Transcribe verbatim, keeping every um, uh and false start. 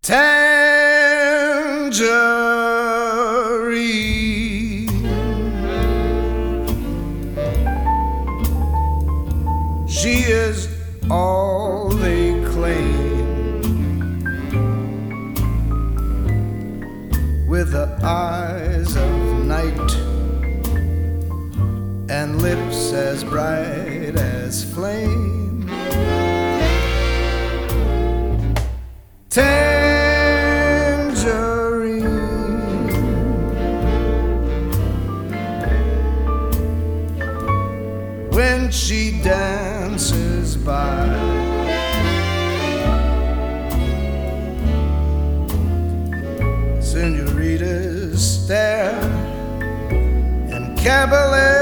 Tangerine. She is all they claim, with the eyes of night and lips as bright as flame. Tangerine. When she dances by, senoritas stare and caballeros